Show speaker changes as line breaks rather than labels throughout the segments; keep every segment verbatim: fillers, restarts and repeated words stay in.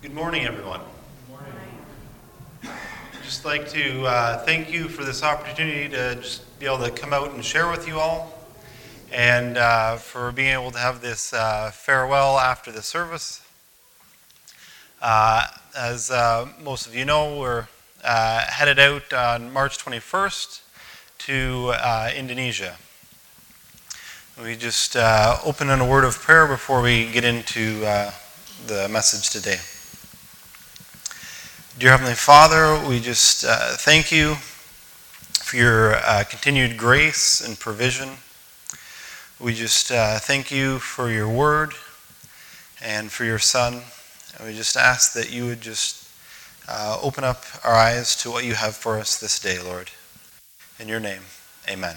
Good morning, everyone. Good morning. I'd just like to uh, thank you for this opportunity to just be able to come out and share with you all, and uh, for being able to have this uh, farewell after the service. Uh, as uh, most of you know, we're uh, headed out on March twenty-first to uh, Indonesia. We just uh, open in a word of prayer before we get into uh, the message today. Dear Heavenly Father, we just uh, thank you for your uh, continued grace and provision. We just uh, thank you for your word and for your Son. And we just ask that you would just uh, open up our eyes to what you have for us this day, Lord. In your name, amen.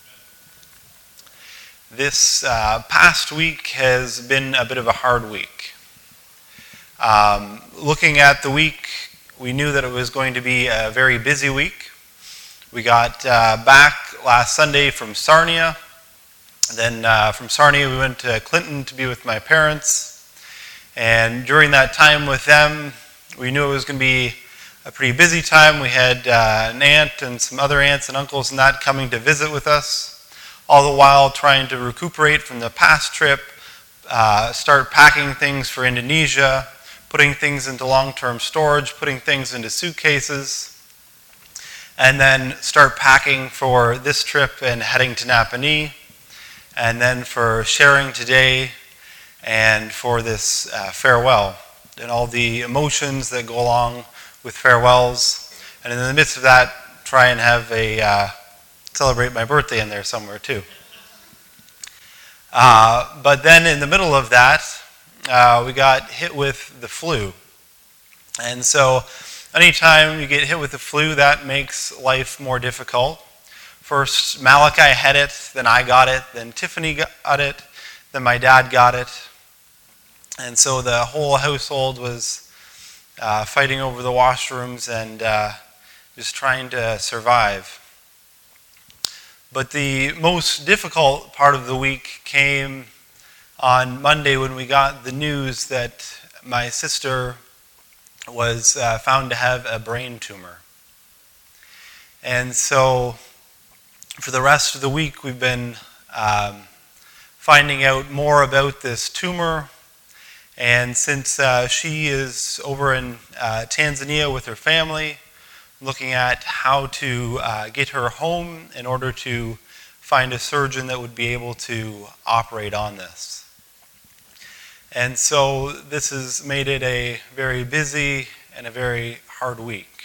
This uh, past week has been a bit of a hard week. Um, looking at the week, we knew that it was going to be a very busy week. We got uh, back last Sunday from Sarnia. Then uh, from Sarnia we went to Clinton to be with my parents. And during that time with them, we knew it was going to be a pretty busy time. We had uh, an aunt and some other aunts and uncles and that coming to visit with us, all the while trying to recuperate from the past trip, uh, start packing things for Indonesia, putting things into long-term storage, putting things into suitcases, and then start packing for this trip and heading to Napani, and then for sharing today and for this uh, farewell, and all the emotions that go along with farewells. And in the midst of that, try and have a, uh, celebrate my birthday in there somewhere too. Uh, but then in the middle of that, Uh, we got hit with the flu. And so anytime you get hit with the flu, that makes life more difficult. First, Malachi had it, then I got it, then Tiffany got it, then my dad got it. And so the whole household was uh, fighting over the washrooms and uh, just trying to survive. But the most difficult part of the week came on Monday when we got the news that my sister was uh, found to have a brain tumor. And so for the rest of the week we've been um, finding out more about this tumor. And since uh, she is over in uh, Tanzania with her family, looking at how to uh, get her home in order to find a surgeon that would be able to operate on this. And so this has made it a very busy and a very hard week.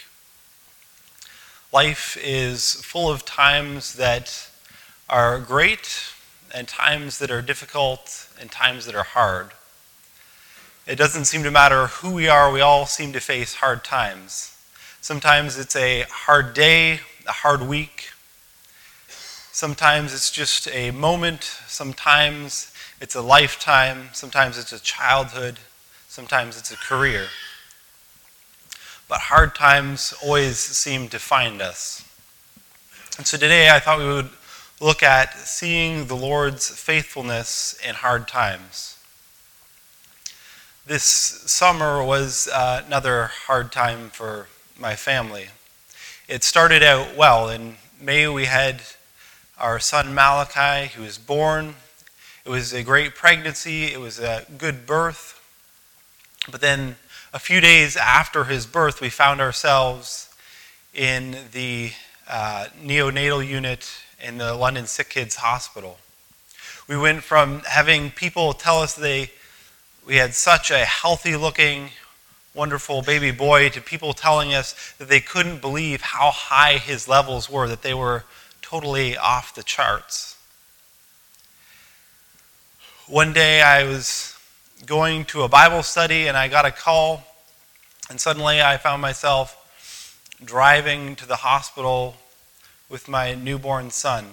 Life is full of times that are great and times that are difficult and times that are hard. It doesn't seem to matter who we are, we all seem to face hard times. Sometimes it's a hard day, a hard week. Sometimes it's just a moment, sometimes it's a lifetime, sometimes it's a childhood, sometimes it's a career. But hard times always seem to find us. And so today I thought we would look at seeing the Lord's faithfulness in hard times. This summer was uh, another hard time for my family. It started out well. In May we had our son Malachi, who was born. It was a great pregnancy. It was a good birth. But then a few days after his birth, we found ourselves in the uh, neonatal unit in the London Sick Kids Hospital. We went from having people tell us they we had such a healthy-looking, wonderful baby boy to people telling us that they couldn't believe how high his levels were, that they were totally off the charts. One day I was going to a Bible study and I got a call, and suddenly I found myself driving to the hospital with my newborn son.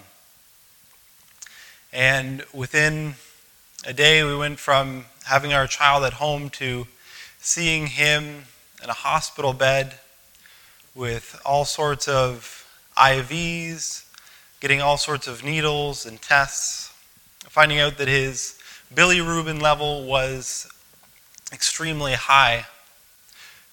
And within a day we went from having our child at home to seeing him in a hospital bed with all sorts of I Vs, getting all sorts of needles and tests, finding out that his bilirubin level was extremely high,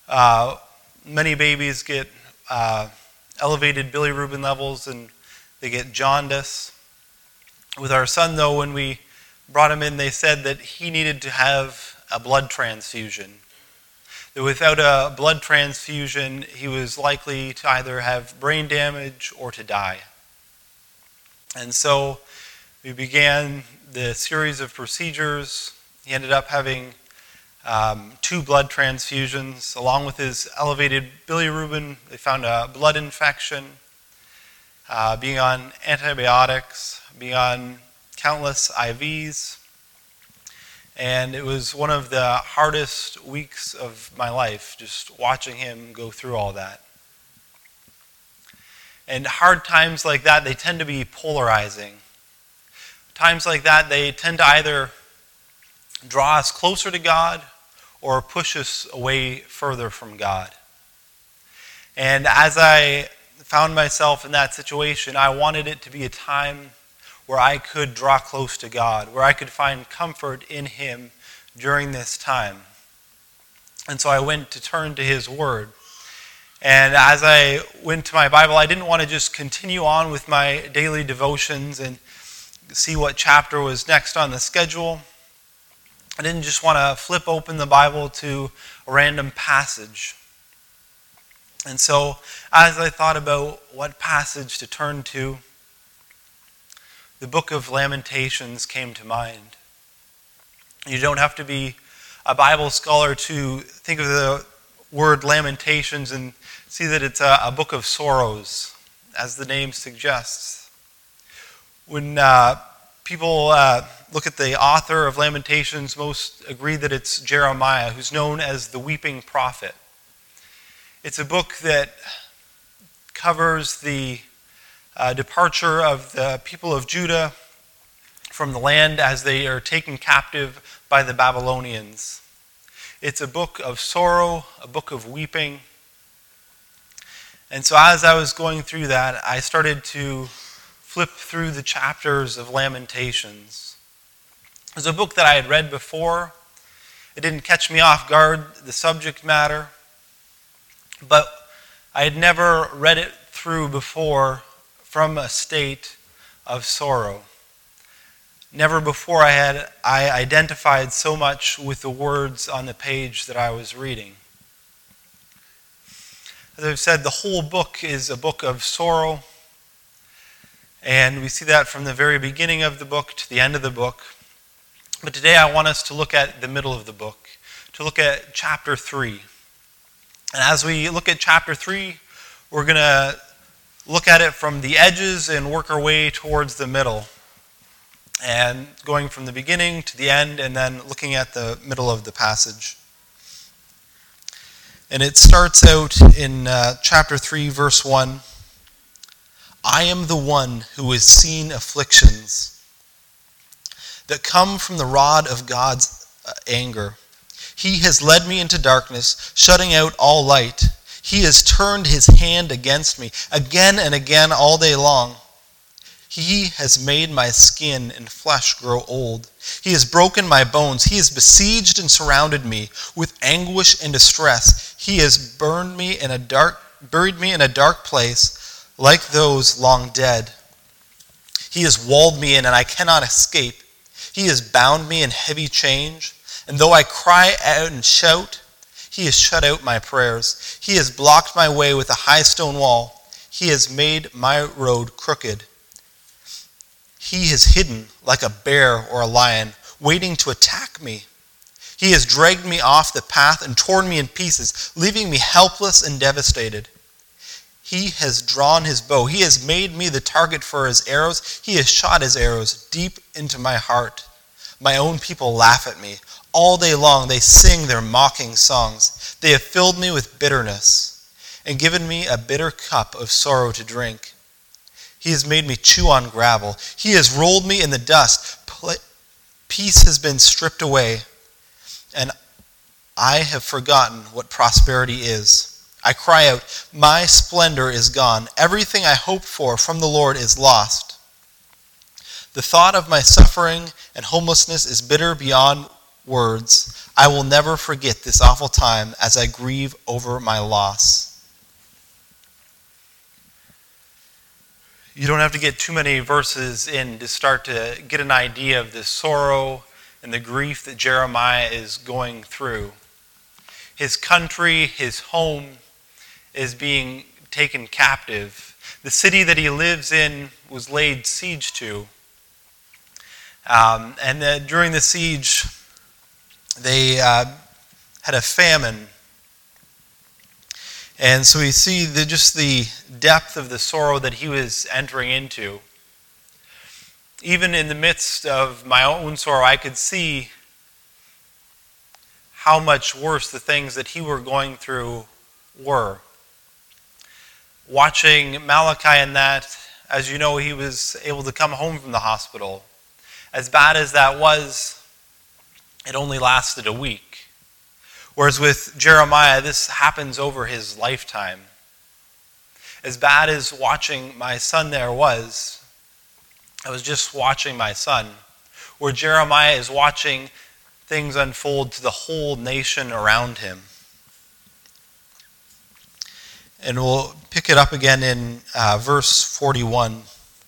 Uh, many babies get uh, elevated bilirubin levels and they get jaundice. With our son, though, when we brought him in, they said that he needed to have a blood transfusion. That without a blood transfusion, he was likely to either have brain damage or to die. And so we began the series of procedures. He ended up having um, two blood transfusions. Along with his elevated bilirubin, they found a blood infection, uh, being on antibiotics, being on countless I Vs. And it was one of the hardest weeks of my life, just watching him go through all that. And hard times like that, they tend to be polarizing. Times like that, they tend to either draw us closer to God or push us away further from God. And as I found myself in that situation, I wanted it to be a time where I could draw close to God, where I could find comfort in Him during this time. And so I went to turn to His Word. And as I went to my Bible, I didn't want to just continue on with my daily devotions and see what chapter was next on the schedule. I didn't just want to flip open the Bible to a random passage. And so as I thought about what passage to turn to, the book of Lamentations came to mind. You don't have to be a Bible scholar to think of the word Lamentations and see that it's a, a book of sorrows, as the name suggests. When uh, people uh, look at the author of Lamentations, most agree that it's Jeremiah, who's known as the weeping prophet. It's a book that covers the Uh, departure of the people of Judah from the land as they are taken captive by the Babylonians. It's a book of sorrow, a book of weeping. And so as I was going through that, I started to flip through the chapters of Lamentations. It was a book that I had read before. It didn't catch me off guard, the subject matter, but I had never read it through before from a state of sorrow. Never before I had I identified so much with the words on the page that I was reading. As I've said, the whole book is a book of sorrow, and we see that from the very beginning of the book to the end of the book. But today I want us to look at the middle of the book, to look at chapter three. And as we look at chapter three, we're going to look at it from the edges and work our way towards the middle. And going from the beginning to the end and then looking at the middle of the passage. And it starts out in uh, chapter three, verse one. I am the one who has seen afflictions that come from the rod of God's anger. He has led me into darkness, shutting out all light. He has turned his hand against me again and again all day long. He has made my skin and flesh grow old. He has broken my bones. He has besieged and surrounded me with anguish and distress. He has burned me in a dark, buried me in a dark place, like those long dead. He has walled me in, and I cannot escape. He has bound me in heavy chains, and though I cry out and shout, He has shut out my prayers. He has blocked my way with a high stone wall. He has made my road crooked. He has hidden like a bear or a lion, waiting to attack me. He has dragged me off the path and torn me in pieces, leaving me helpless and devastated. He has drawn his bow. He has made me the target for his arrows. He has shot his arrows deep into my heart. My own people laugh at me. All day long they sing their mocking songs. They have filled me with bitterness and given me a bitter cup of sorrow to drink. He has made me chew on gravel. He has rolled me in the dust. Peace has been stripped away, and I have forgotten what prosperity is. I cry out, my splendor is gone. Everything I hoped for from the Lord is lost. The thought of my suffering and homelessness is bitter beyond
words, I will never forget this awful time as I grieve over my loss.
You don't have to get too many verses in to start to get an idea of the sorrow and the grief that Jeremiah is going through. His country, his home, is being taken captive. The city that he lives in was laid siege to. Um, and the, during the siege, they uh, had a famine. And so we see the, just the depth of the sorrow that he was entering into. Even in the midst of my own sorrow, I could see how much worse the things that he were going through were. Watching Malachi in that, as you know, he was able to come home from the hospital. As bad as that was, it only lasted a week. Whereas with Jeremiah, this happens over his lifetime. As bad as watching my son there was, I was just watching my son, where Jeremiah is watching things unfold to the whole nation around him. And we'll pick it up again in uh, verse forty-one.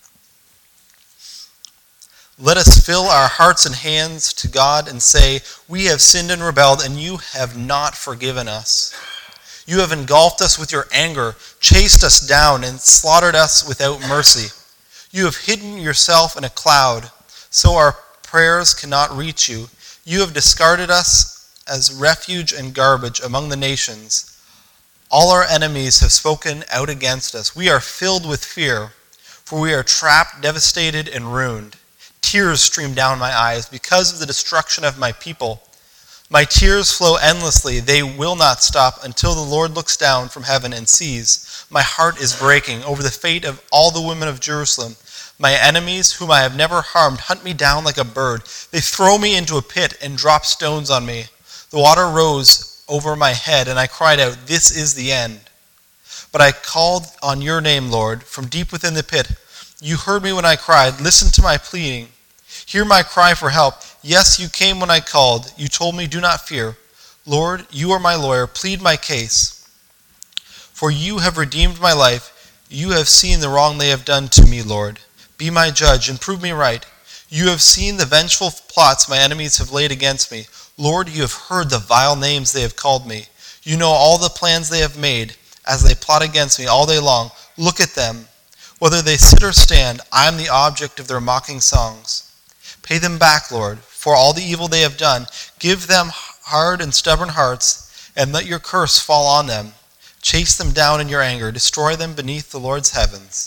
Let us fill our hearts and hands to God and say, we have sinned and rebelled, and you have not forgiven us. You have engulfed us with your anger, chased us down, and slaughtered us without mercy. You have hidden yourself in a cloud, so our prayers cannot reach you. You have discarded us as refuge and garbage among the nations. All our enemies have spoken out against us. We are filled with fear, for we are trapped, devastated, and ruined. Tears stream down my eyes because of the destruction of my people. My tears flow endlessly. They will not stop until the Lord looks down from heaven and sees. My heart is breaking over the fate of all the women of Jerusalem. My enemies, whom I have never harmed, hunt me down like a bird. They throw me into a pit and drop stones on me. The water rose over my head, and I cried out, this is the end. But I called on your name, Lord, from deep within the pit. You heard me when I cried. Listen to my pleading. Hear my cry for help. Yes, you came when I called. You told me, do not fear. Lord, you are my lawyer. Plead my case. For you have redeemed my life. You have seen the wrong they have done to me, Lord. Be my judge and prove me right. You have seen the vengeful plots my enemies have laid against me. Lord, you have heard the vile names they have called me. You know all the plans they have made as they plot against me all day long. Look at them. Whether they sit or stand, I am the object of their mocking songs. Pay them back, Lord, for all the evil they have done. Give them hard and stubborn hearts, and let your curse fall on them. Chase them down in your anger. Destroy them beneath the Lord's heavens.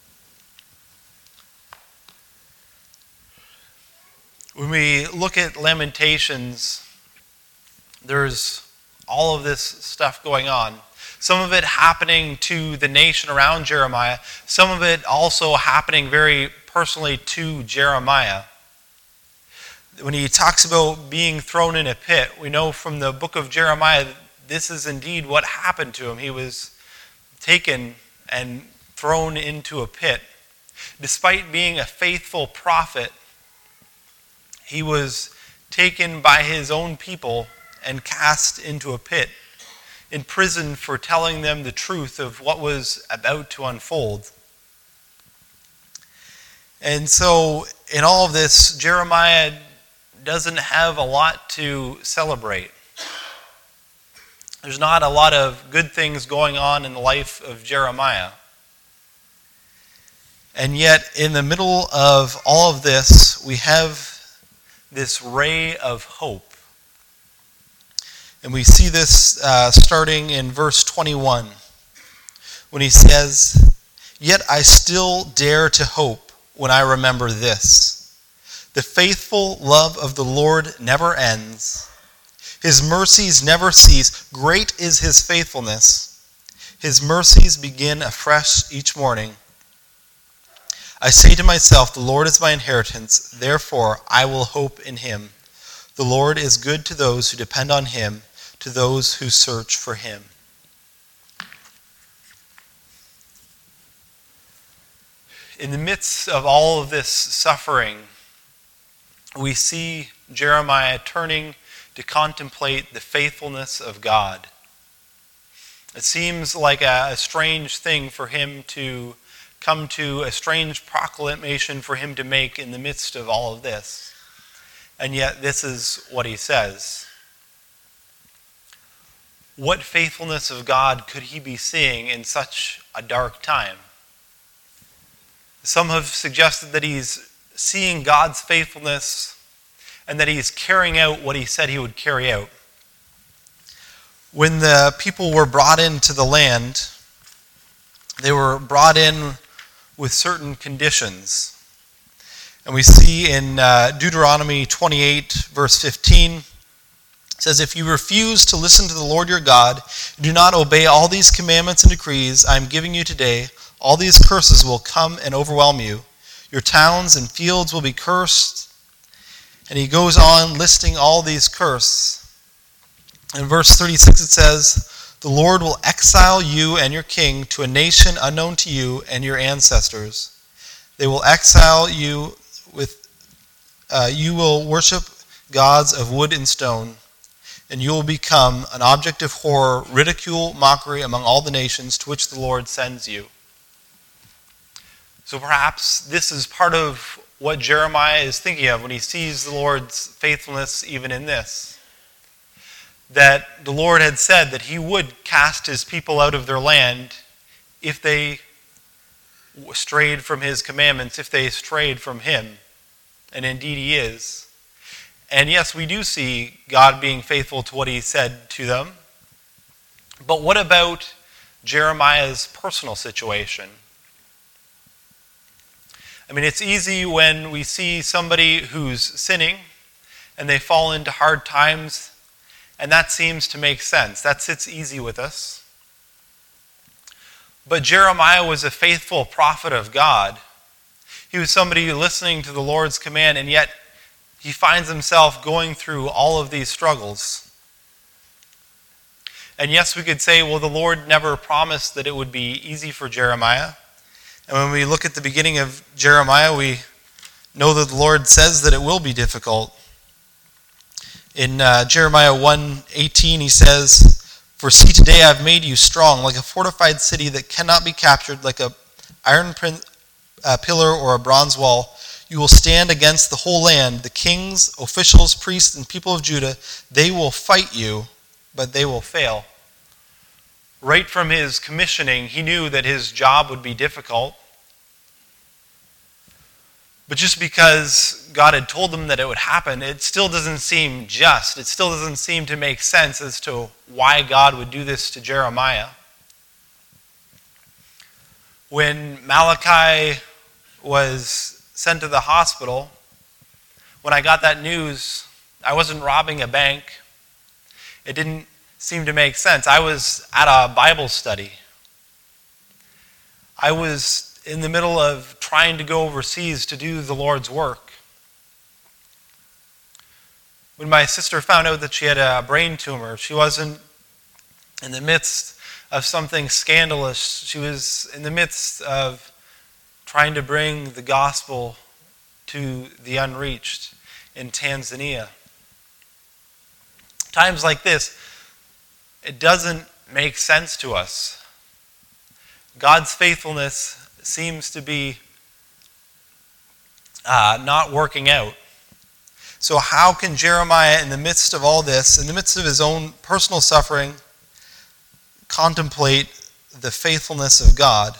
When we look at Lamentations, there's all of this stuff going on. Some of it happening to the nation around Jeremiah. Some of it also happening very personally to Jeremiah. When he talks about being thrown in a pit, we know from the book of Jeremiah that this is indeed what happened to him. He was taken and thrown into a pit. Despite being a faithful prophet, he was taken by his own people and cast into a pit, imprisoned for telling them the truth of what was about to unfold. And so, in all of this, Jeremiah doesn't have a lot to celebrate. There's not a lot of good things going on in the life of Jeremiah. And yet, in the middle of all of this, we have this ray of hope. And we see this uh, starting in verse twenty-one, when he says, "Yet I still dare to hope when I remember this. The faithful love of the Lord never ends. His mercies never cease. Great is his faithfulness. His mercies begin afresh each morning. I say to myself, the Lord is my inheritance, therefore I will hope in him. The Lord is good to those who depend on him, to those who search for him." In the midst of all of this suffering, we see Jeremiah turning to contemplate the faithfulness of God. It seems like a, a strange thing for him to come to, a strange proclamation for him to make in the midst of all of this. And yet this is what he says. What faithfulness of God could he be seeing in such a dark time? Some have suggested that he's seeing God's faithfulness and that he's carrying out what he said he would carry out. When the people were brought into the land, they were brought in with certain conditions. And we see in uh, Deuteronomy twenty-eight, verse fifteen, it says, "If you refuse to listen to the Lord your God, do not obey all these commandments and decrees I am giving you today, all these curses will come and overwhelm you. Your towns and fields will be cursed." And he goes on listing all these curses. In verse thirty-six it says, "The Lord will exile you and your king to a nation unknown to you and your ancestors. They will exile you with, uh, you will worship gods of wood and stone, and you will become an object of horror, ridicule, mockery among all the nations to which the Lord sends you." So perhaps this is part of what Jeremiah is thinking of when he sees the Lord's faithfulness even in this. That the Lord had said that he would cast his people out of their land if they strayed from his commandments, if they strayed from him. And indeed he is. And yes, we do see God being faithful to what he said to them. But what about Jeremiah's personal situation? I mean, it's easy when we see somebody who's sinning and they fall into hard times, and that seems to make sense. That sits easy with us. But Jeremiah was a faithful prophet of God. He was somebody listening to the Lord's command, and yet he finds himself going through all of these struggles. And yes, we could say, well, the Lord never promised that it would be easy for Jeremiah. And when we look at the beginning of Jeremiah, we know that the Lord says that it will be difficult. In uh, Jeremiah one eighteen, he says, "For see, today I have made you strong, like a fortified city that cannot be captured, like a iron prin- uh, pillar or a bronze wall. You will stand against the whole land. The kings, officials, priests, and people of Judah, they will fight you, but they will fail." Right from his commissioning, he knew that his job would be difficult. But just because God had told them that it would happen, it still doesn't seem just. It still doesn't seem to make sense as to why God would do this to Jeremiah. When Malachi was sent to the hospital, when I got that news, I wasn't robbing a bank. It didn't seem to make sense. I was at a Bible study. I was in the middle of trying to go overseas to do the Lord's work. When my sister found out that she had a brain tumor, she wasn't in the midst of something scandalous. She was in the midst of trying to bring the gospel to the unreached in Tanzania. Times like this, it doesn't make sense to us. God's faithfulness seems to be uh, not working out. So how can Jeremiah, in the midst of all this, in the midst of his own personal suffering, contemplate the faithfulness of God?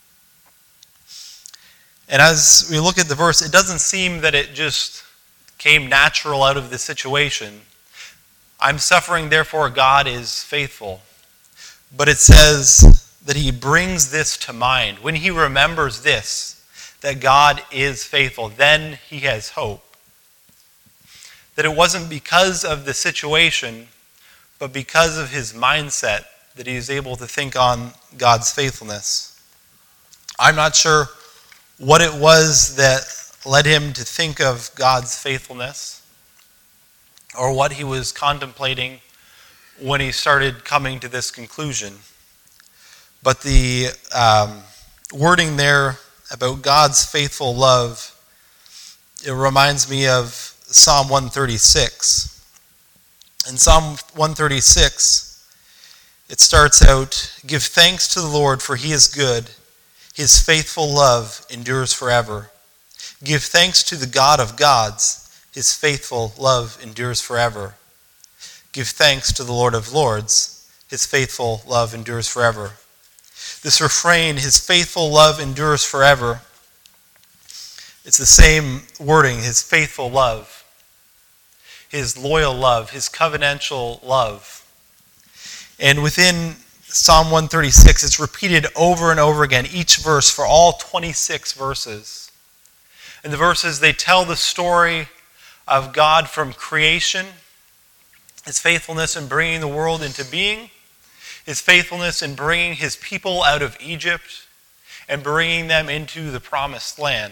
And as we look at the verse, it doesn't seem that it just came natural out of the situation. I'm suffering, therefore God is faithful. But it says that he brings this to mind. When he remembers this, that God is faithful, then he has hope. That it wasn't because of the situation, but because of his mindset that he is able to think on God's faithfulness. I'm not sure what it was that led him to think of God's faithfulness, or what he was contemplating when he started coming to this conclusion. But the um, wording there about God's faithful love, it reminds me of
Psalm one thirty-six. In Psalm one thirty-six, it starts out, "Give thanks to the Lord, for he is good. His faithful love endures forever. Give thanks to the God of gods. His faithful love endures forever. Give thanks to the Lord of lords. His faithful love endures forever." This refrain, "His faithful love endures forever," it's the same wording, his faithful love, his loyal love, his covenantal love. And within Psalm one thirty-six, it's repeated over and over again, each verse for all twenty-six verses. And the verses, they tell the story of God from creation, his faithfulness in bringing the world into being, his faithfulness in bringing his people out of Egypt and bringing them into the promised land.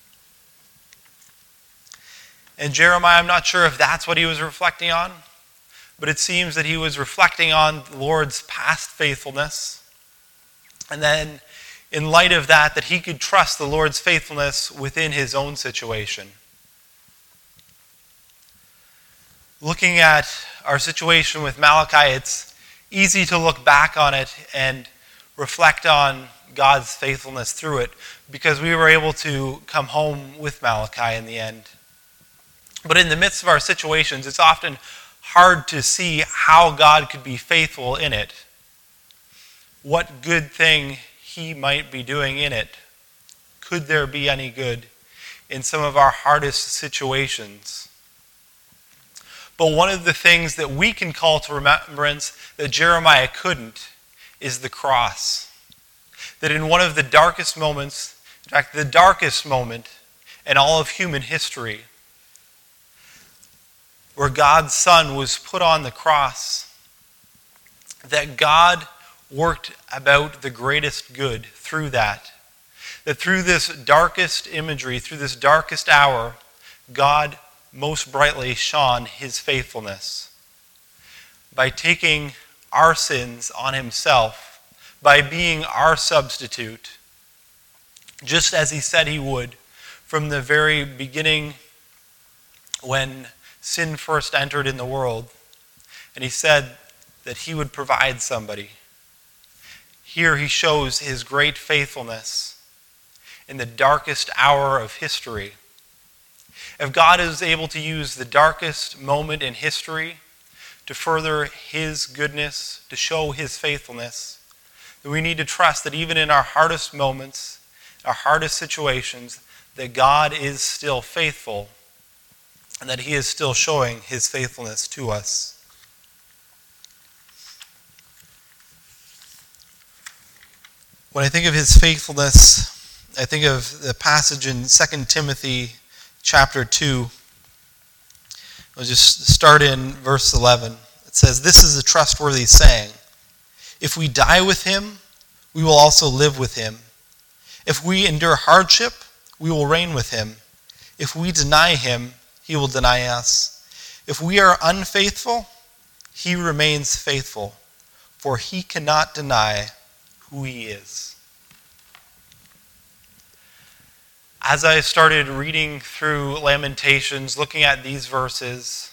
And Jeremiah, I'm not sure if that's what he was reflecting on, but it seems that he was reflecting on the Lord's past faithfulness. And then in light of that, that he could trust the Lord's faithfulness within his own situation. Looking at our situation with Malachi, it's easy to look back on it and reflect on God's faithfulness through it because we were able to come home with Malachi in the end. But in the midst of our situations, it's often hard to see how God could be faithful in it. What good thing he might be doing in it. Could there be any good in some of our hardest situations? But one of the things that we can call to remembrance that Jeremiah couldn't is the cross. That in one of the darkest moments, in fact, the darkest moment in all of human history, where God's Son was put on the cross, that God worked about the greatest good through that. That through this darkest imagery, through this darkest hour, God most brightly shone his faithfulness. By taking our sins on himself, by being our substitute, just as he said he would from the very beginning when sin first entered in the world. And he said that he would provide somebody. Here he shows his great faithfulness in the darkest hour of history. If God is able to use the darkest moment in history to further his goodness, to show his faithfulness, then we need to trust that even in our hardest moments, our hardest situations, that God is still faithful and that he is still showing his faithfulness to us. When I think of his faithfulness, I think of the passage in Second Timothy chapter two. I'll just start in verse eleven. It says, "This is a trustworthy saying. If we die with him, we will also live with him. If we endure hardship, we will reign with him. If we deny him, he will deny us. If we are unfaithful, he remains faithful, for he cannot deny who he is." As I started reading through Lamentations, looking at these verses,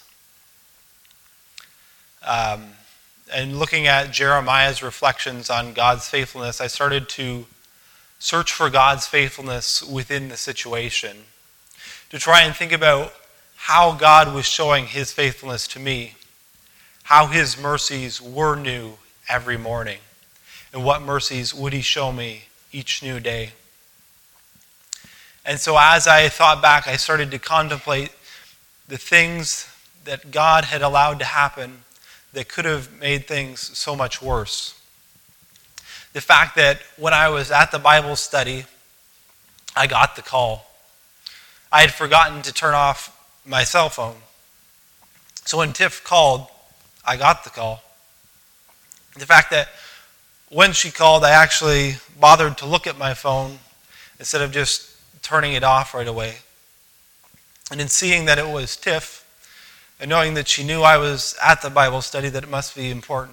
um, and looking at Jeremiah's reflections on God's faithfulness, I started to search for God's faithfulness within the situation, to try and think about how God was showing his faithfulness to me, how his mercies were new every morning, and what mercies would he show me each new day. And so as I thought back, I started to contemplate the things that God had allowed to happen that could have made things so much worse. The fact that when I was at the Bible study, I got the call. I had forgotten to turn off my cell phone. So when Tiff called, I got the call. The fact that when she called, I actually bothered to look at my phone instead of just turning it off right away. And in seeing that it was Tiff, and knowing that she knew I was at the Bible study, that it must be important.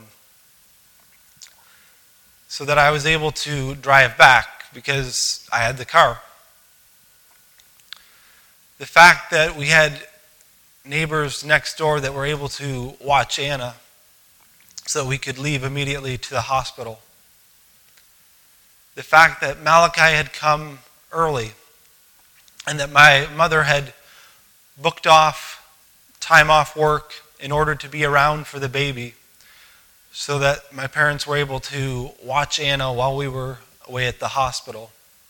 So that I was able to drive back because I had the car. The fact that we had neighbors next door that were able to watch Anna so that we could leave immediately to the hospital. The fact that Malachi had come early and that my mother had booked off time off work in order to be around for the baby so that my parents were able to watch Anna while we were away at the hospital.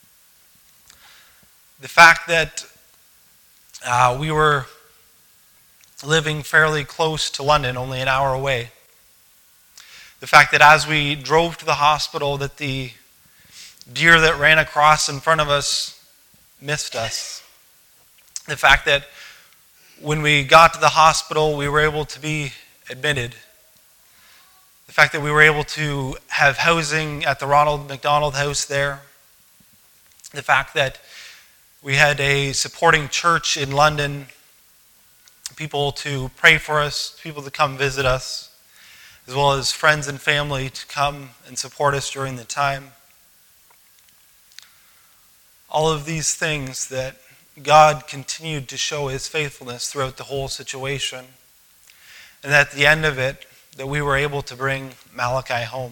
The fact that uh, we were living fairly close to London, only an hour away. The fact that as we drove to the hospital that the deer that ran across in front of us missed us. The fact that when we got to the hospital we were able to be admitted. The fact that we were able to have housing at the Ronald McDonald House there. The fact that we had a supporting church in London, people to pray for us, people to come visit us, as well as friends and family to come and support us during the time. All of these things that God continued to show his faithfulness throughout the whole situation. And at the end of it, that we were able to bring Malachi home.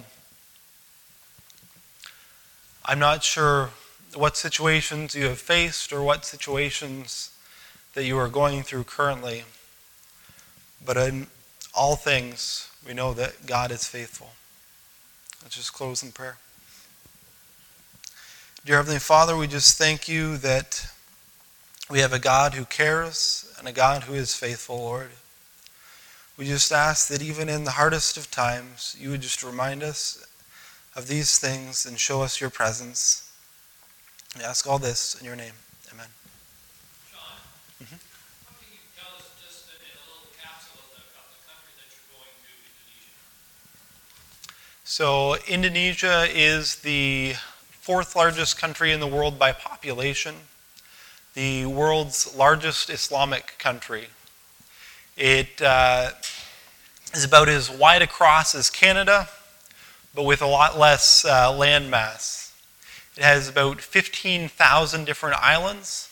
I'm not sure what situations you have faced or what situations that you are going through currently. But in all things, we know that God is faithful. Let's just close in prayer. Dear Heavenly Father, we just thank you that we have a God who cares and a God who is faithful, Lord. We just ask that even in the hardest of times, you would just remind us of these things and show us your presence. We ask all this in your name. Amen.
John, mm-hmm. What can you tell us just in a little capsule of the, of the country that you're going to, Indonesia?
So Indonesia is the fourth largest country in the world by population, the world's largest Islamic country. It uh, is about as wide across as Canada, but with a lot less uh, land mass. It has about fifteen thousand different islands.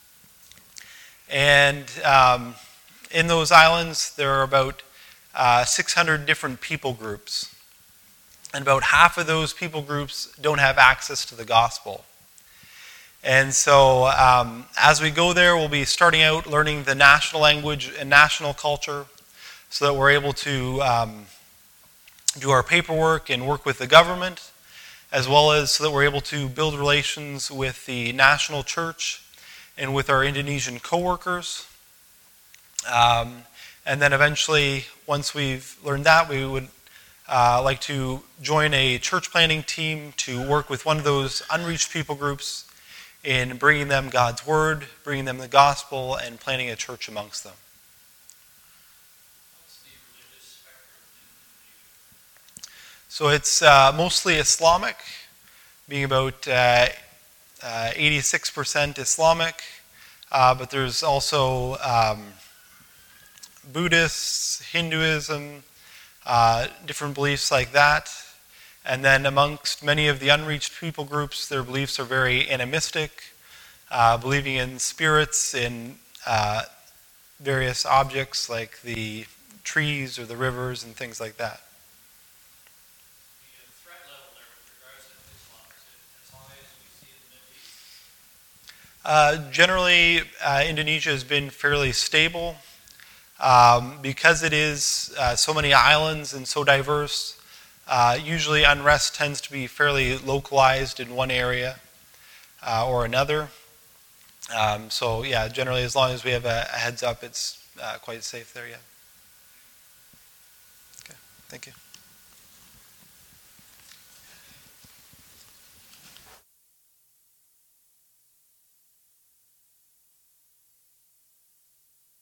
And um, in those islands, there are about uh, six hundred different people groups. And about half of those people groups don't have access to the gospel. And so um, as we go there, we'll be starting out learning the national language and national culture so that we're able to um, do our paperwork and work with the government, as well as so that we're able to build relations with the national church and with our Indonesian co-workers. Um, and then eventually, once we've learned that, we would uh, like to join a church planting team to work with one of those unreached people groups in bringing them God's word, bringing them the gospel, and planting a church amongst them.
What's the religious spectrum in Indonesia?
So it's uh, mostly Islamic, being about uh, uh, eighty-six percent Islamic, uh, but there's also um, Buddhists, Hinduism, uh, different beliefs like that. And then amongst many of the unreached people groups, their beliefs are very animistic, uh, believing in spirits, in uh, various objects like the trees or the rivers and things like that.
The threat level there with regards to Islam, is it as high as we see in the Middle East?
Uh, generally, uh, Indonesia has been fairly stable. Um, because it is uh, so many islands and so diverse, Uh, usually unrest tends to be fairly localized in one area uh, or another. Um, so yeah, generally as long as we have a, a heads up, it's uh, quite safe there, yeah. Okay, thank you.